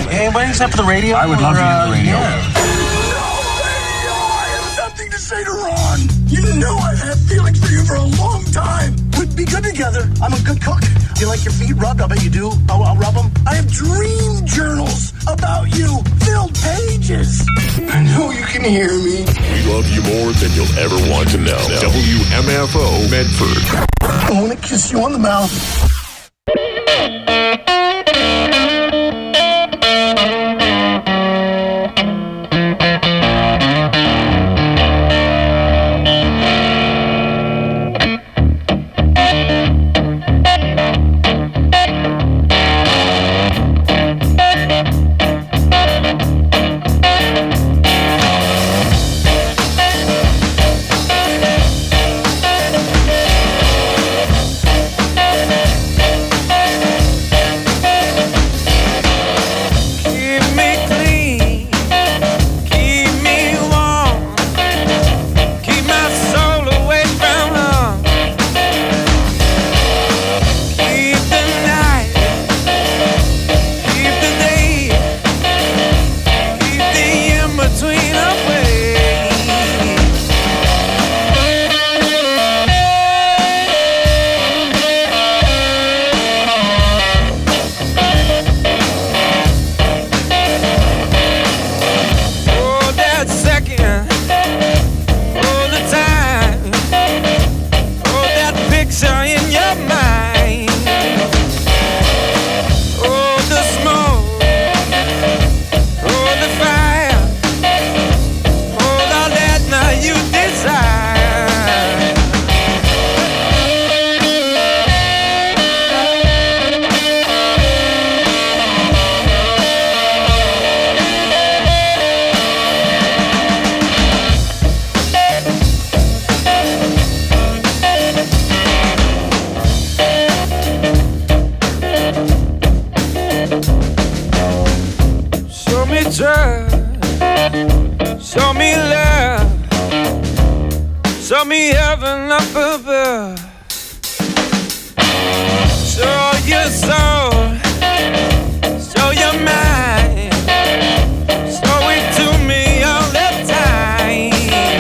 Anybody except for the radio? I would love to hear the radio. I have something to say to Ron. You know I've had feelings for you for a long time. We'd be good together. I'm a good cook. Do you like your feet rubbed? I bet you do. I'll rub them. I have dream journals about you. Filled pages. I know you can hear me. We love you more than you'll ever want to know. WMFO Medford. I want to kiss you on the mouth. Show me love, show me heaven up above. Show your soul, show your mind, show it to me all the time.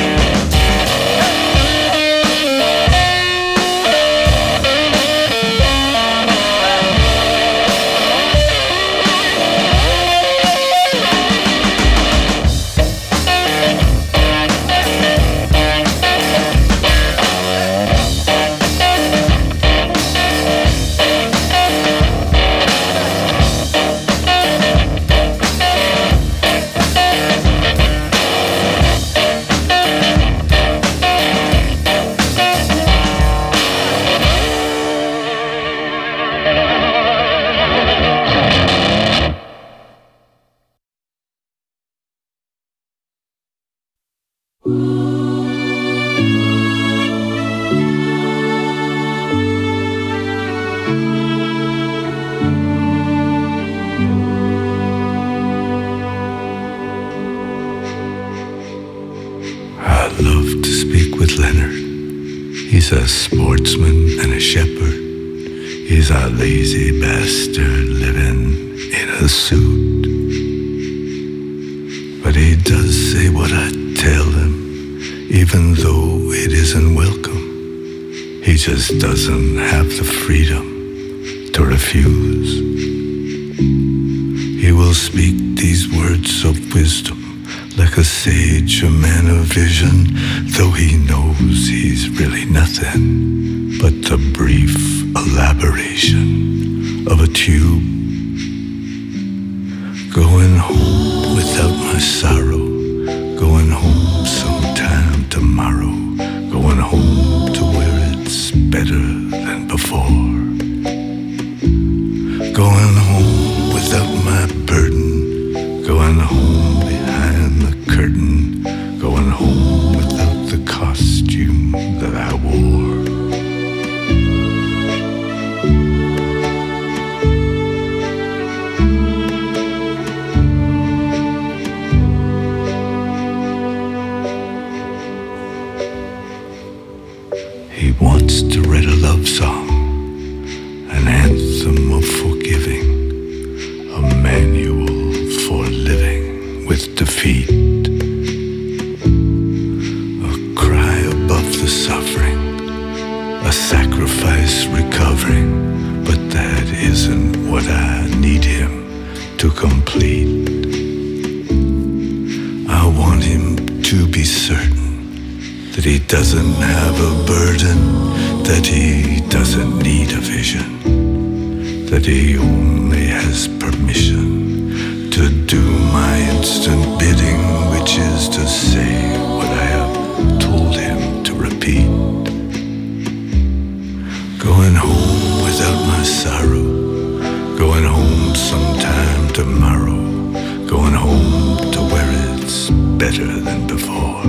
He's a sportsman and a shepherd. He's a lazy bastard living in a suit. But he does say what I tell him, even though it isn't welcome. He just doesn't have the freedom to refuse. He will speak these words of wisdom like a sage, a man of vision, though he knows he's really nothing but the brief elaboration of a tube. Going home without my sorrow, going home sometime tomorrow, going home to where it's better than before. Going home without my burden, going home behind the curtain, going home without the costume that I wore. He wants to write a love song, an anthem of forgiving, doesn't have a burden, that he doesn't need a vision, that he only has permission to do my instant bidding, which is to say what I have told him to repeat. Going home without my sorrow, going home sometime tomorrow, going home to where it's better than before.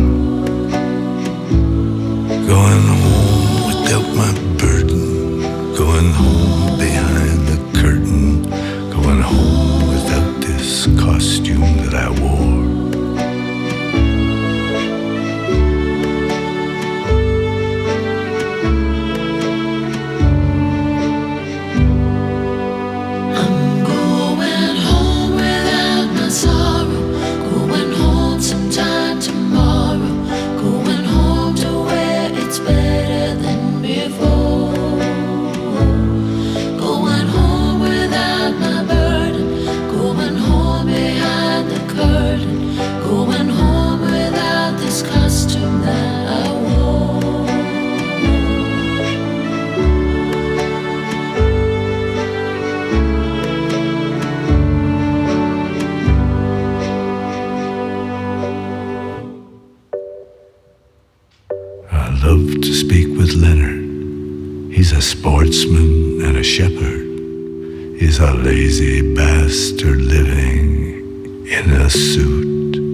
Going home without my burden, going home behind the curtain, going home without this costume that I wore. He's a sportsman and a shepherd. He's a lazy bastard living in a suit.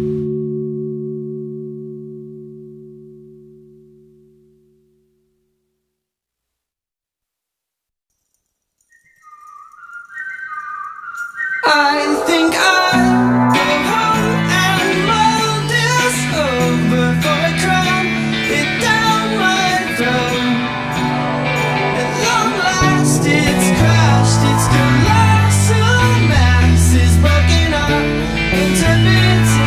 I think I'll go home and mull this over before I cram it down my throat. At long last it's crashed, its colossal mass is broken up into bits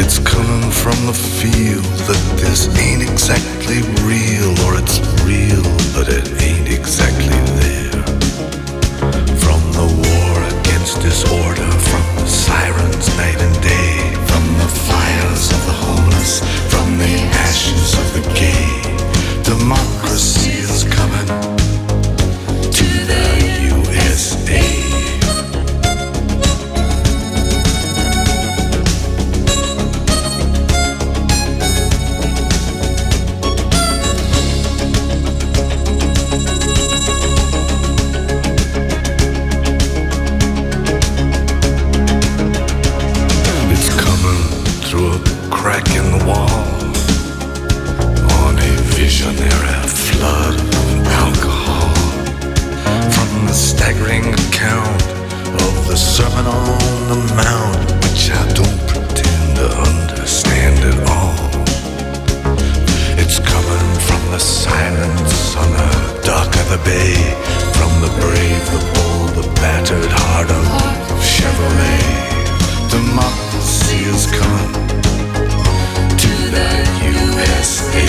It's coming from the feel that this ain't exactly real, or it's real, but it ain't exactly there. From the war against disorder, from the sirens night and day, from the fires of the homeless, from the ashes of the gay, democracy is coming to the USA. Crack in the wall on a visionary flood of alcohol, from the staggering account of the Sermon on the Mount, which I don't pretend to understand at all. It's coming from the silence on the dock of the bay, from the brave, the bold, the battered heart of Chevrolet. Democracy is coming to the USA.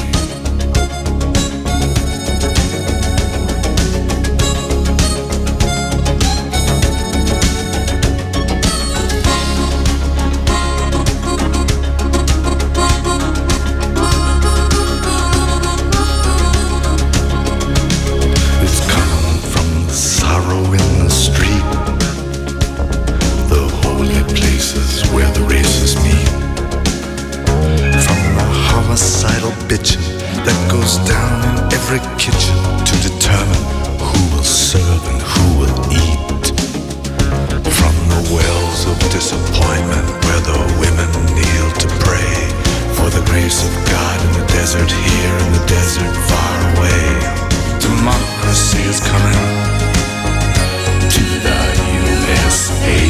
It's coming from the sorrow in the street, the holy places where the races meet, from the homicidal bitching that goes down in every kitchen to determine who will serve and who will eat, from the wells of disappointment where the women kneel to pray for the grace of God in the desert here, in the desert far away. Democracy is coming to the USA.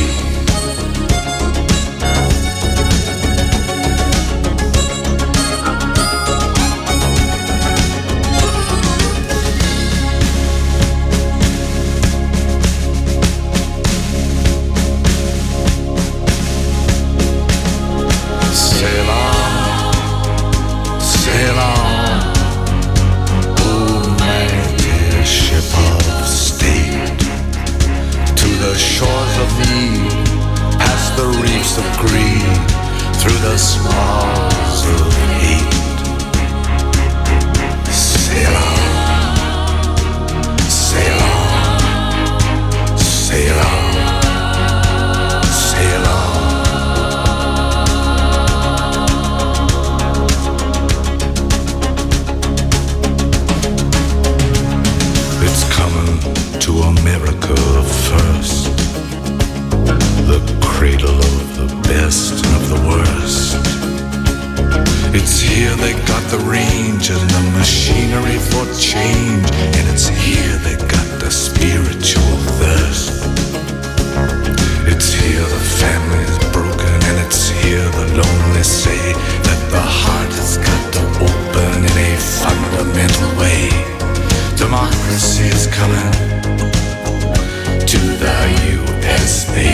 Through the swallows of hate, sail on, sail on, sail on, sail on. It's coming to America first, the cradle of the best and of the worst. It's here they got the range and the machinery for change, and it's here they got the spiritual thirst. It's here the family's broken, and it's here the lonely say that the heart has got to open in a fundamental way. Democracy is coming to the USA.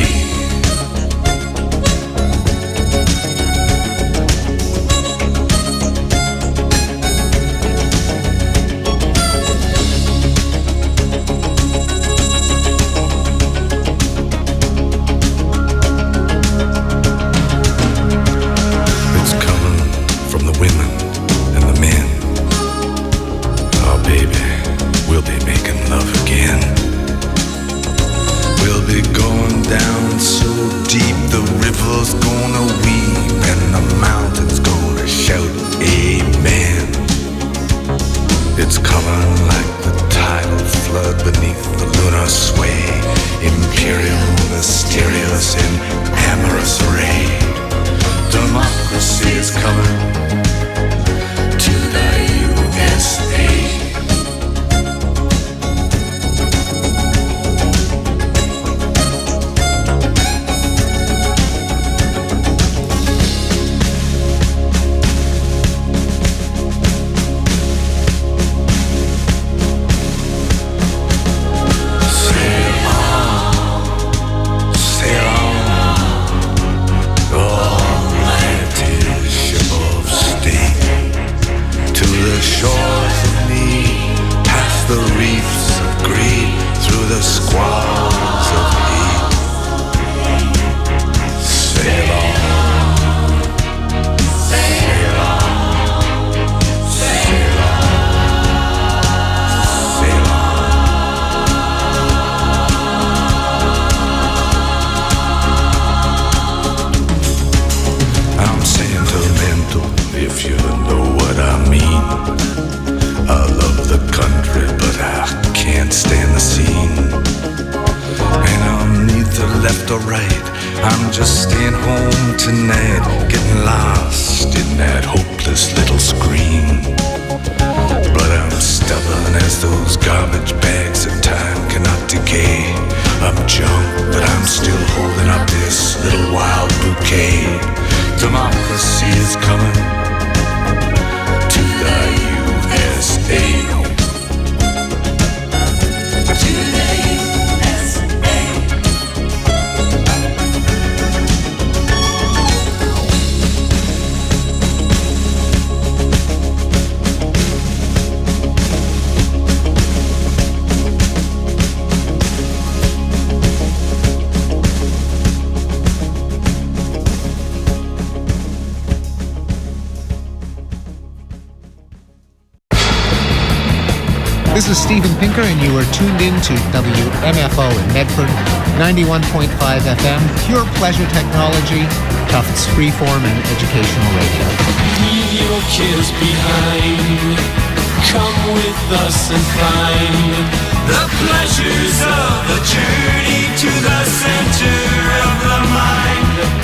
We'll be making love again. alright. I'm just staying home tonight, getting lost in that hopeless little screen. But I'm stubborn as those garbage bags that time cannot decay. I'm junk, but I'm still holding up this little wild bouquet. Democracy is coming to the USA. This is Steven Pinker, and you are tuned in to WMFO in Medford, 91.5 FM, pure pleasure technology, Tufts freeform and educational radio. Leave your cares behind. Come with us and find the pleasures of the journey to the center of the mind.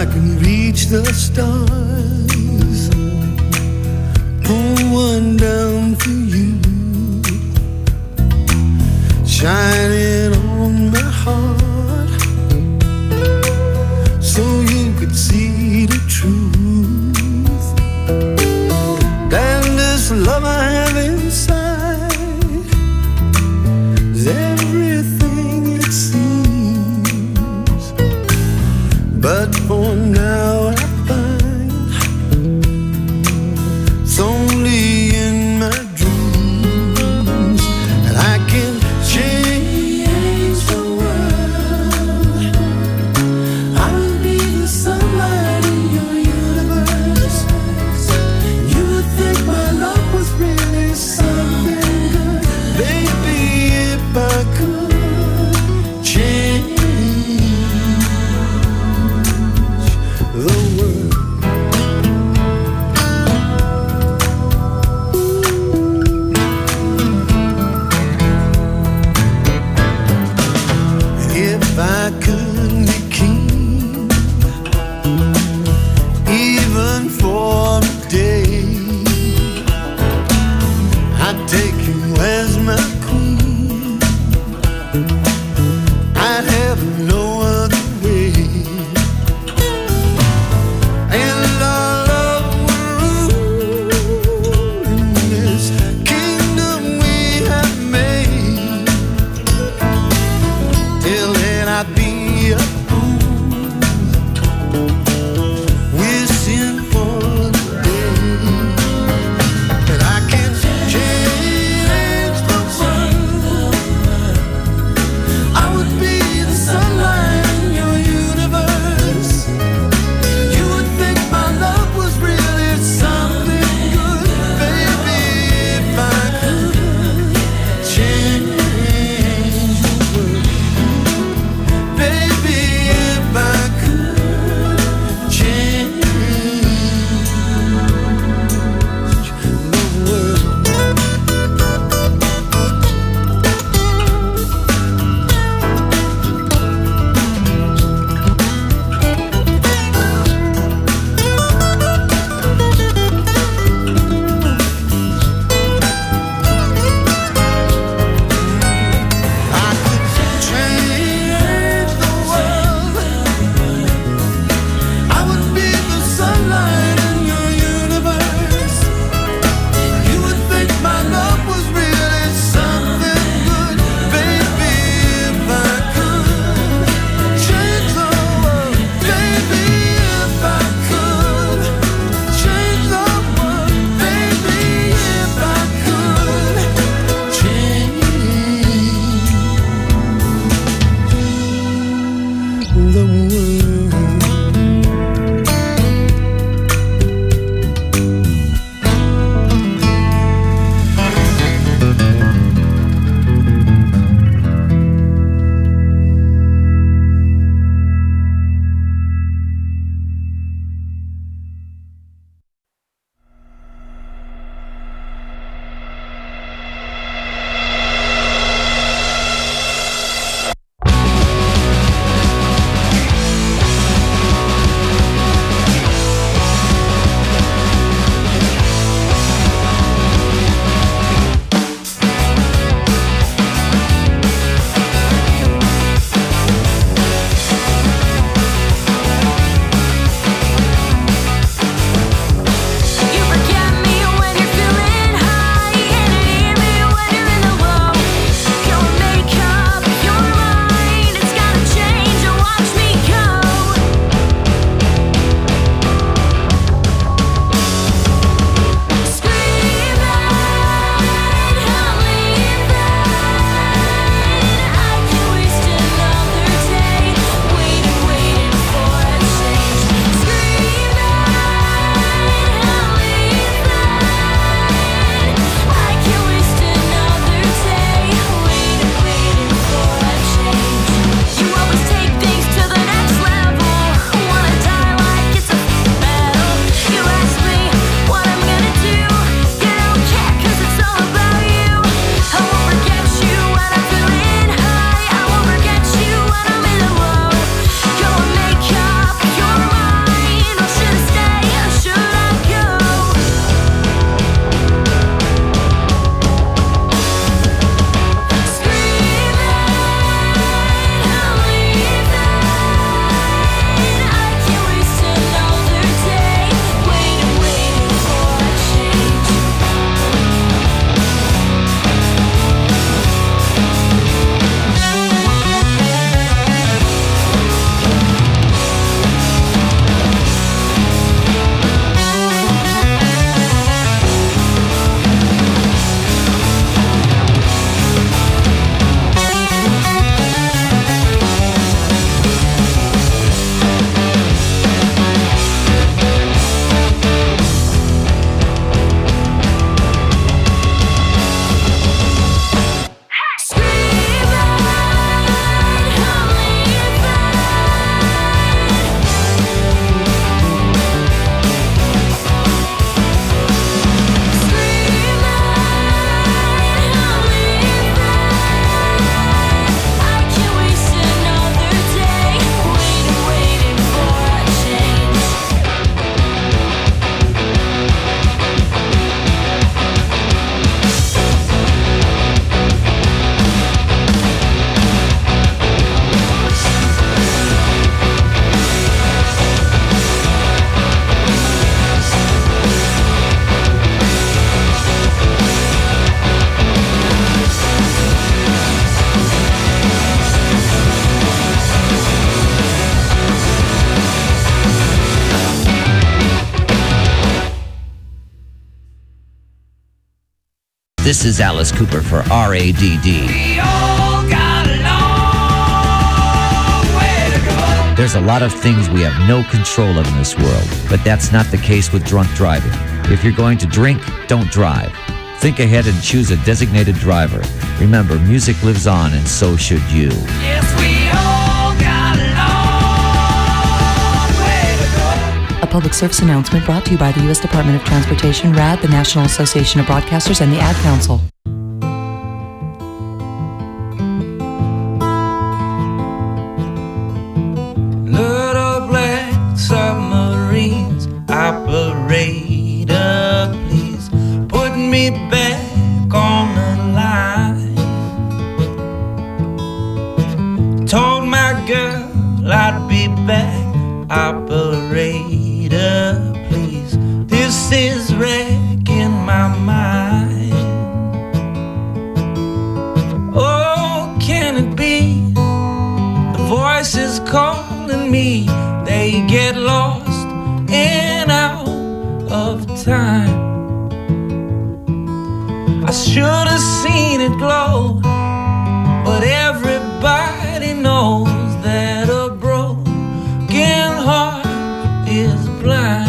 I can reach the stars, pull one down for you, shining on my heart, so you could see the truth. And this love I have inside is everything it seems, but for now I find it's only in my dreams that I can change the world. I will be the sunlight in your universe. You would think my love was really something good. Baby, if I could change the world. If I could be king, even for a day, I'd take you as my queen. I'd have no other way, and our love would rule in this kingdom we have made. Till then I'd be a fool, wishing for the day that I can change the world. I would be the sunlight in your universe. You would think my love was really something good. Baby, if I could change the world. Baby, if I could change the world. I could change the world. I would be the sunlight in your universe. You would think my love was really something good. Baby, if I could change the world. Baby, if I could change the world. Baby, if I could change the world. This is Alice Cooper for RADD. We all got a long way to go. There's a lot of things we have no control of in this world, but that's not the case with drunk driving. If you're going to drink, don't drive. Think ahead and choose a designated driver. Remember, music lives on, and so should you. Yes, we all got a long way to go. A public service announcement brought to you by the U.S. Department of Transportation, RAD, the National Association of Broadcasters, and the Ad Council. Little black submarines, operator, please put me back on the line. Told my girl I'd be back, operator, please. This is wrecking my mind. Oh, can it be? The voices calling me, they get lost and out of time. I should have seen it glow, but everybody knows that a broken heart is blind.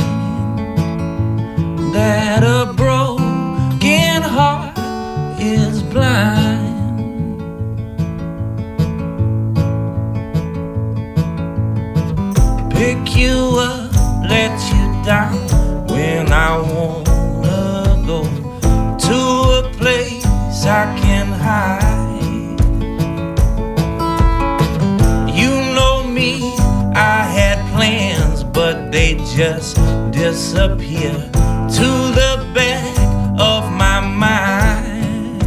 That a broken heart is blind. Pick you up, let you down when I wanna go to a place I can hide. You know me, I had plans, but they just disappear to the back of my mind.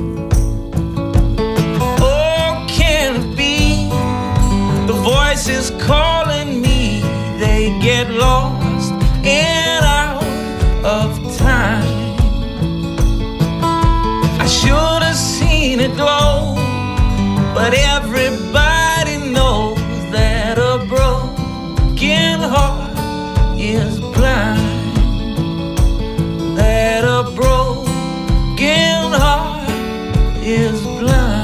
Oh, can it be? The voices calling me, they get lost and out of time. I should have seen it glow, but everybody knows that a broken heart is blind. That a broken heart is blind.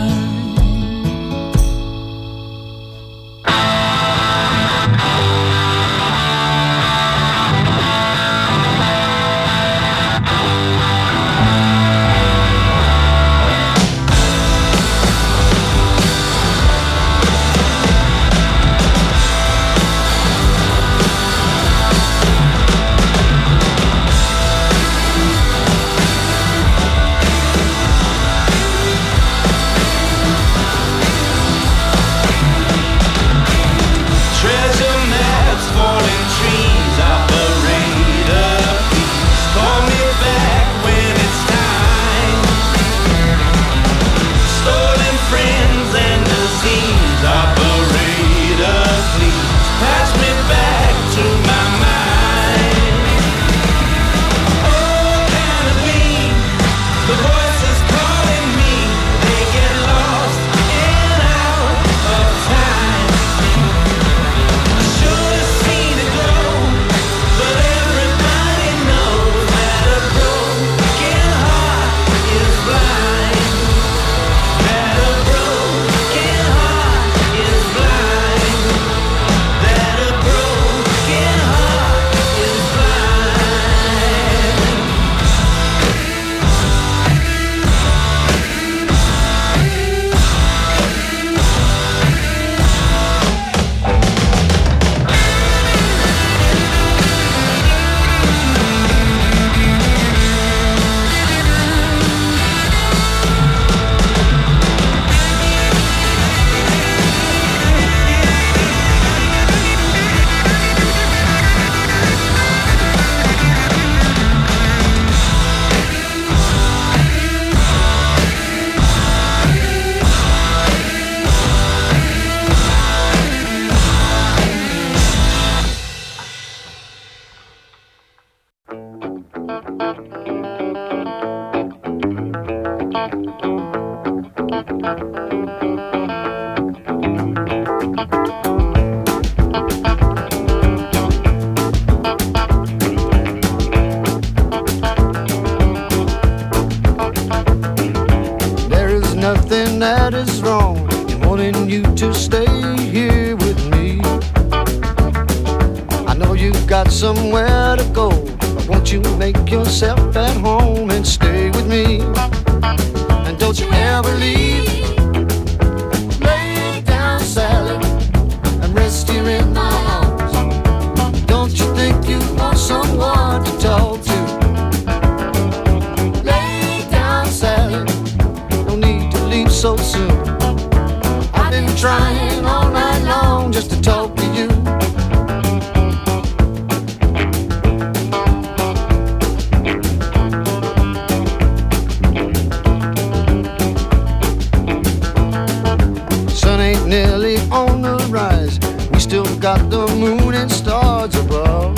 somewhere to go. Won't you make yourself at home and stay with me? And don't you ever leave. Lay down, Sally, and rest here in my arms. Don't you think you want someone to talk to? Lay down, Sally, no need to leave so soon. I've been trying all night long just to talk to you. Nearly on the rise, we still got the moon and stars above.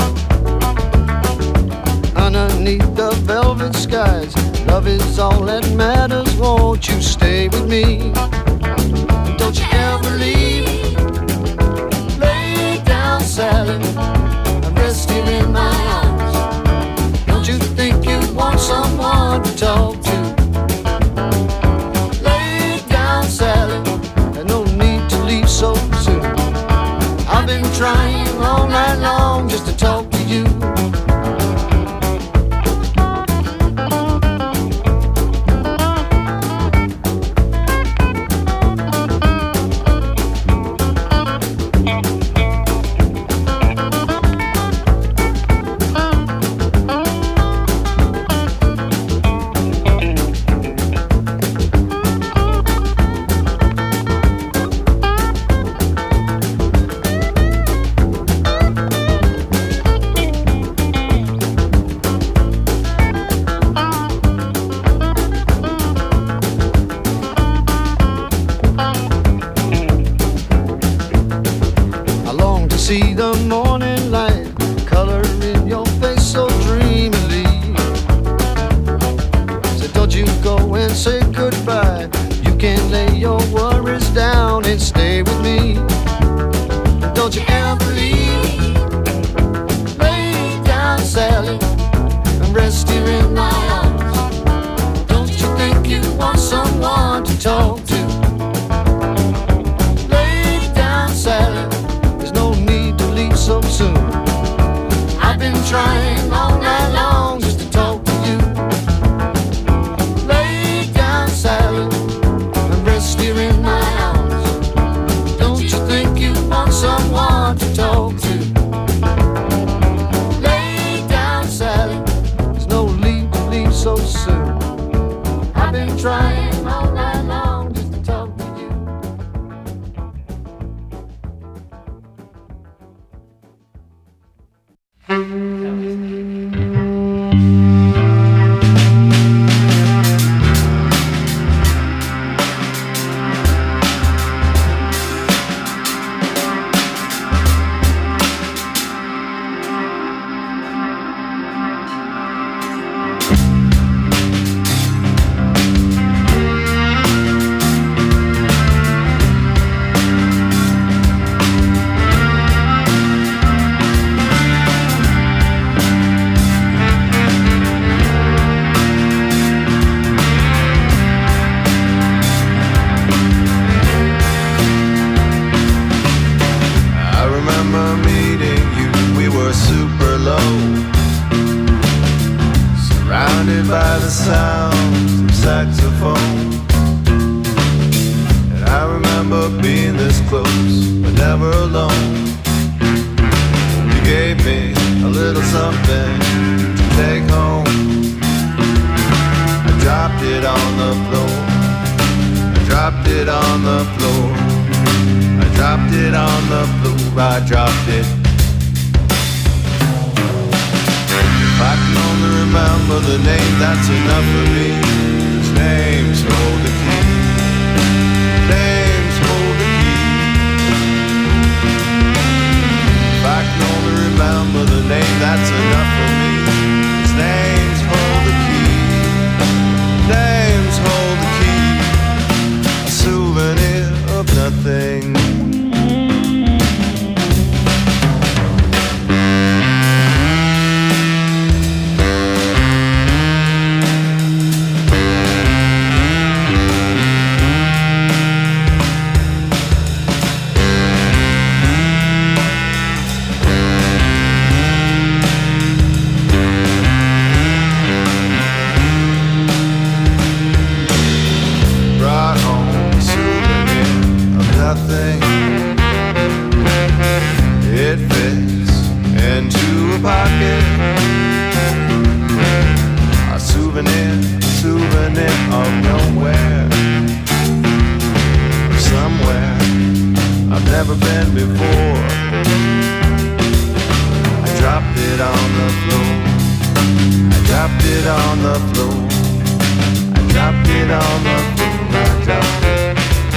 Underneath the velvet skies, love is all that matters. Won't you stay with me? Don't you ever leave. Lay down, Sally, and rest here in my arms. Don't you think you want someone to talk to? Lay down, Sally, so soon. I've been trying all night long just to talk to you. See the morning light color in your face so dreamily. So don't you go and say goodbye. You can lay your worries down and stay with me. Don't you ever leave. Lay down, Sally, and rest here in my arms. Don't you think you want someone to talk to? Lay down, Sally, so soon. I've been trying all night long just to talk to you. Lay down, Sally, and rest here in my arms. Don't you think you want someone to talk to? Lay down, Sally, there's no need to leave so soon. I've been trying all night long just to talk to you. never been before. I dropped it on the floor. I dropped it on the floor. I dropped it on the floor. I dropped it.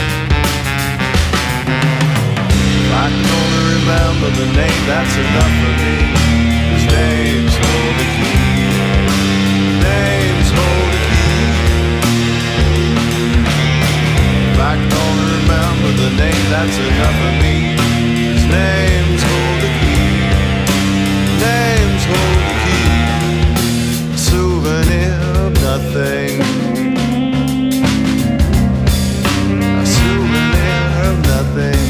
If I can only remember the name, that's enough for me. His name's hold the key. Name's hold the key. If I can only remember the name, that's enough for me. His name's hold the key. Name's hold the key. A souvenir of nothing. A souvenir of nothing.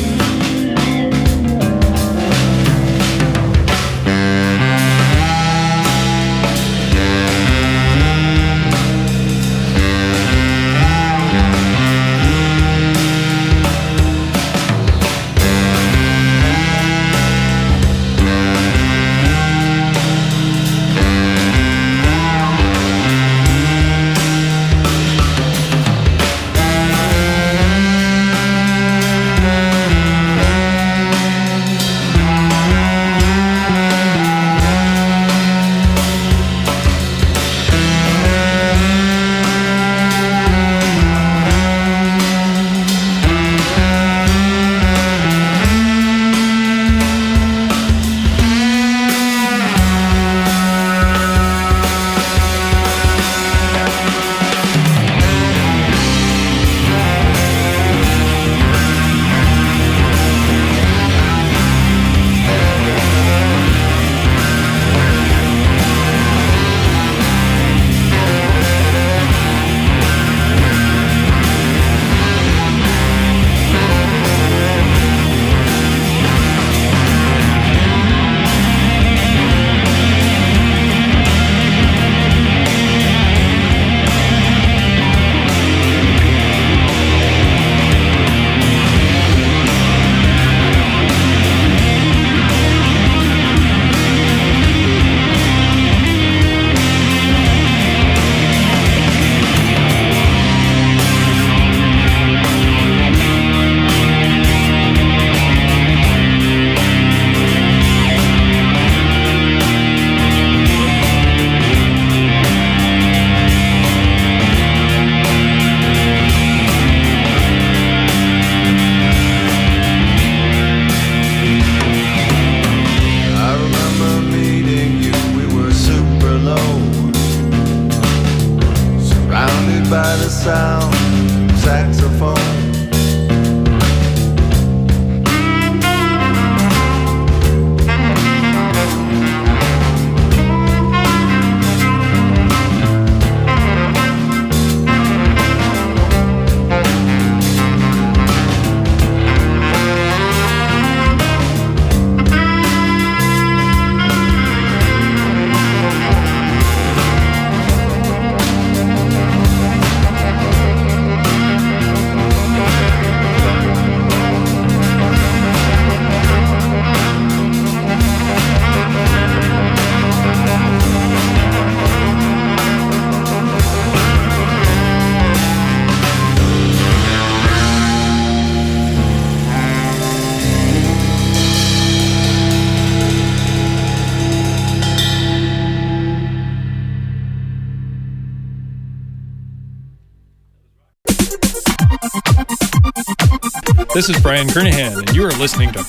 This is Brian Kernahan, and you are listening to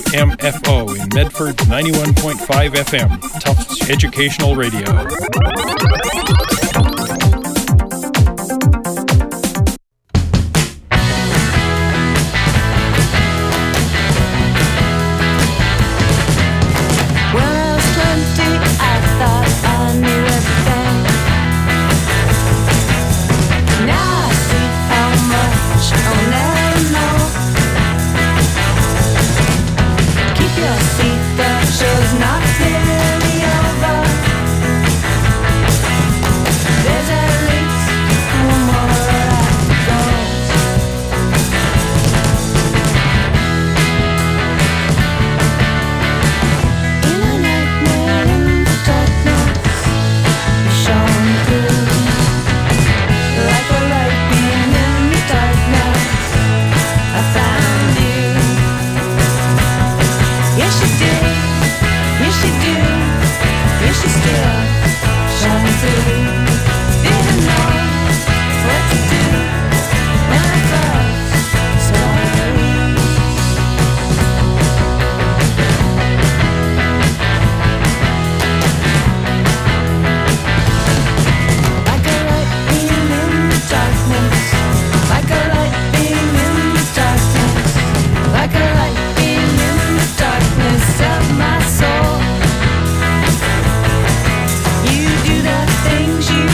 WMFO in Medford 91.5 FM, Tufts Educational Radio. Not really over. Things you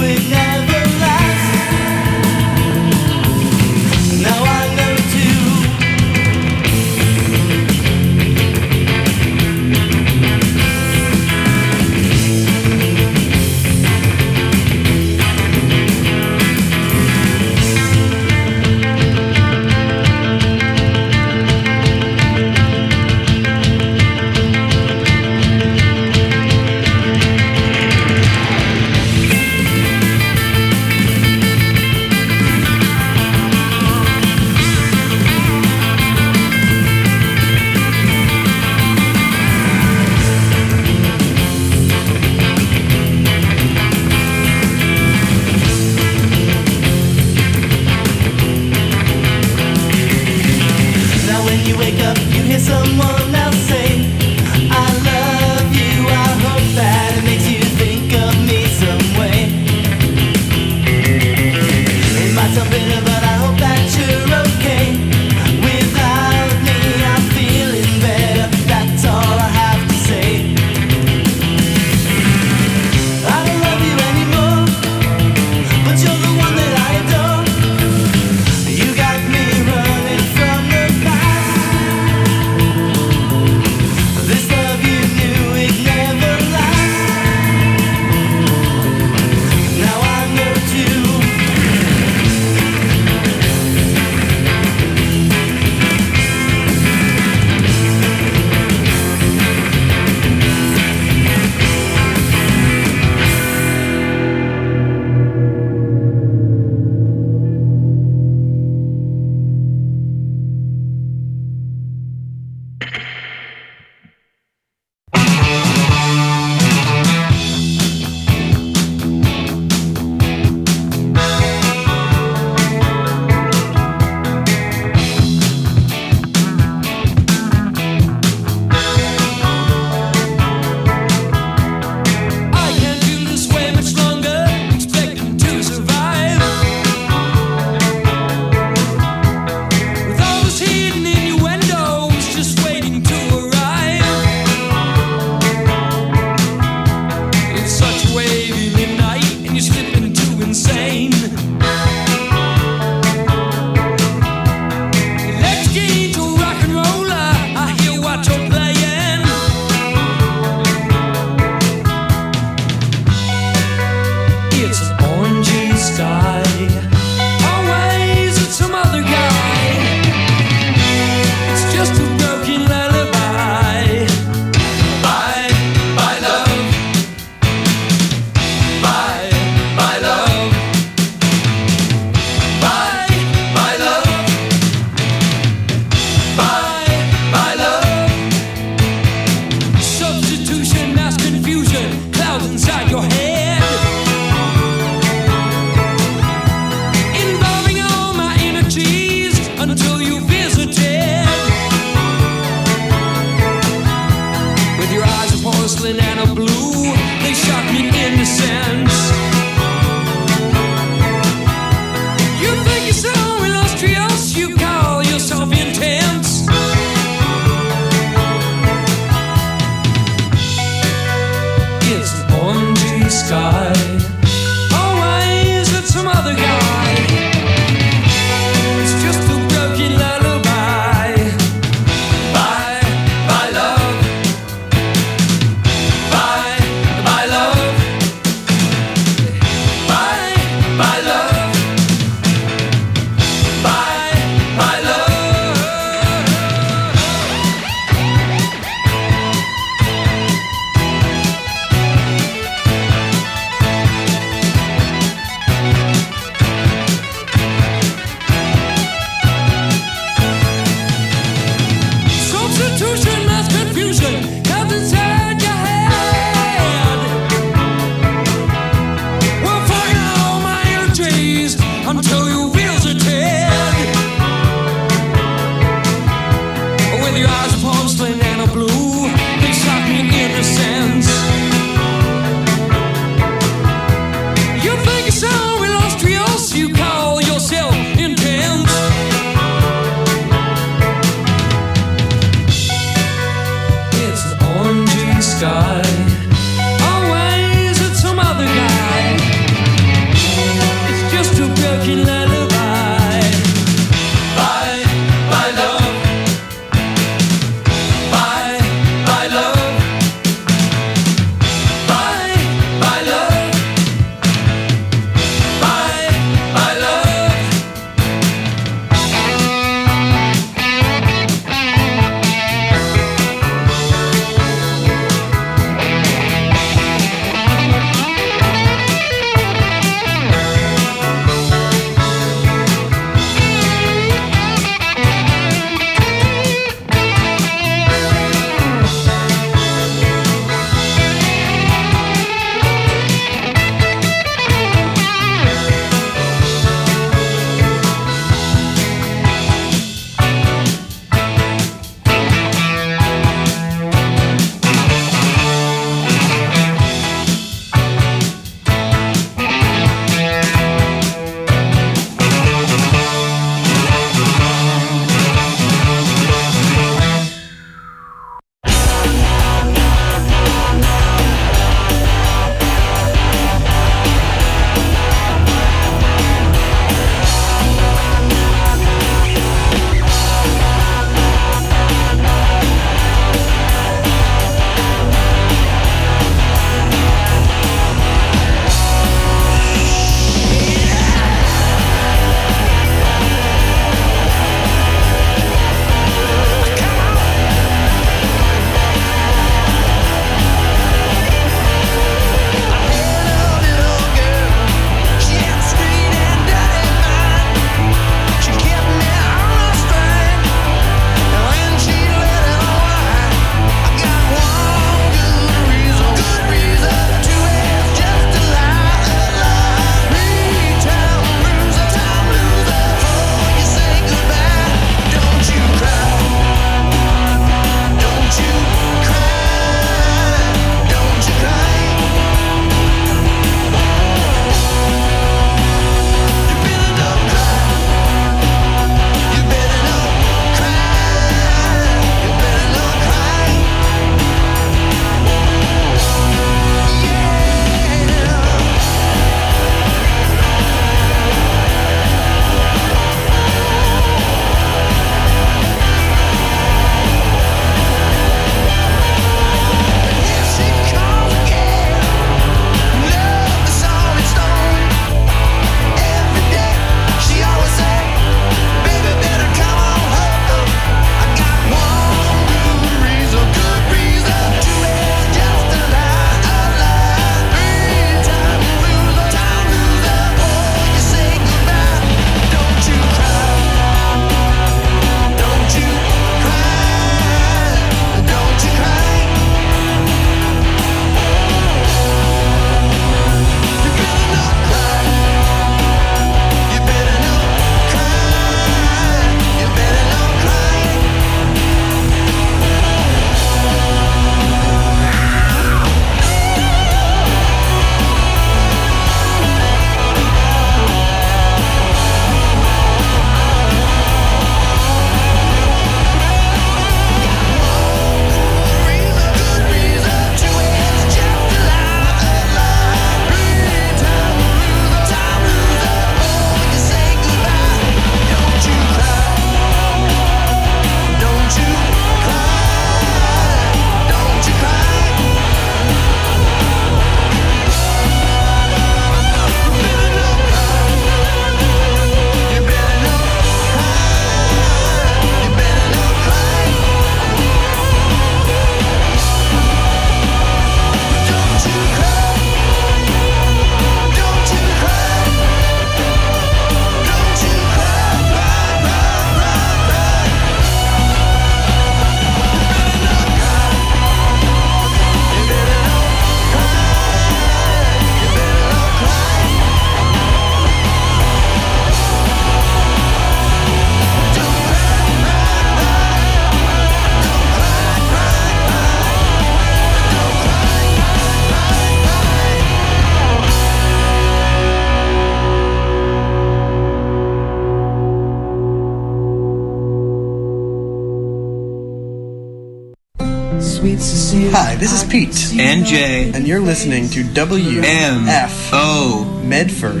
Sweet Cecilia. Hi, this is Pete. And Jay. And you're listening to WMFO Medford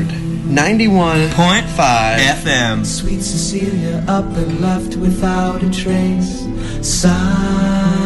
91.5 FM. Sweet Cecilia up and left without a trace. Sigh.